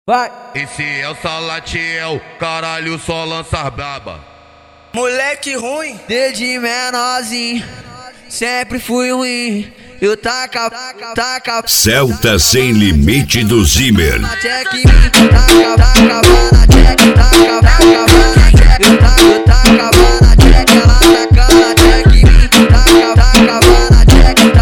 Vai. Esse é o Salatiel, caralho, só lança braba. Moleque ruim, desde menorzinho, sempre fui ruim. Eu taca. Celta Sem Limite do Zimmer. Na check me, taca, na check, taca, eu tacava na check, ela taca na check me, tacava na check,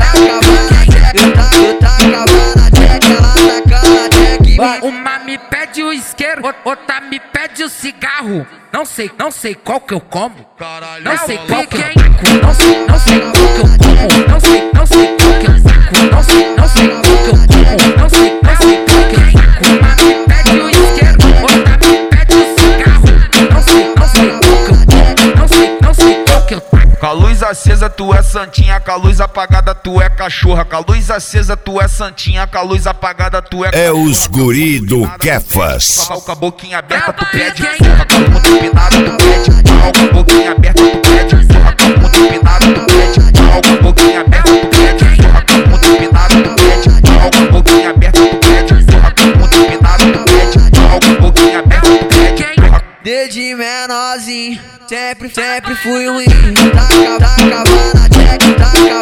eu tacava na check, ela taca na check me. Uma me pede o isqueiro, outra me pede o cigarro. Não sei qual que eu como. Caralho, Não sei só qual que eu lança taco. Não sei qual que eu como. Não sei qual que eu taco. Não sei qual que eu como. Não sei qual que eu taco. Uma me pede o isqueiro, outra me pede o cigarro. Não sei qual que eu como. Não sei qual que eu taco. Com a luz acesa tu é santinha, com a luz apagada tu é cachorra. Com a luz acesa tu é santinha, com a luz apagada tu é É os guri do Kefas. com a boquinha aberta tu pede porra, com a bunda empinada tu pede pau. Com a boquinha aberta tu pede porra, com a bunda empinada tu pede pau. Com a boquinha aberta tu pede porra, com a bunda empinada tu pede pau. Com a boquinha aberta tu pede porra, com a bunda empinada tu pede pau. Com a boquinha aberta tu pede porra. Desde menorzinho, sempre fui ruim. Tacava na check, eu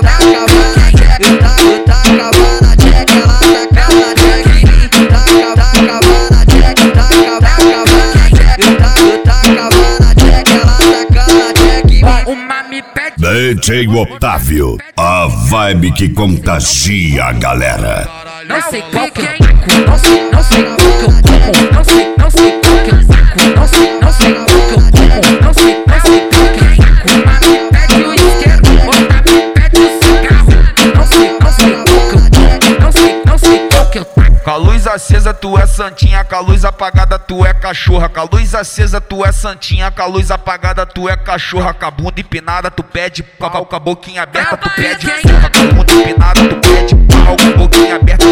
tacava na check, ela taca na check me, tacava na check, eu tacava na check, ela taca na check me. Uma me pede DJ Otávio, a vibe que contagia a galera. não sei qual que eu taco. Não sei qual que eu como. Não sei qual que eu taco. Não sei qual que eu como. Não sei qual que eu taco. Uma me pede o isqueiro, outra me pede o cigarro. Não sei qual que eu como. Não sei qual que eu taco. Com a luz acesa tu é santinha, com a luz apagada tu é cachorra. Com a luz acesa tu é santinha, com a luz apagada tu é cachorra. Com a bunda empinada tu pede pau, com a boquinha aberta tu pede porra, com a bunda empinada tu pede pau. Com a boquinha aberta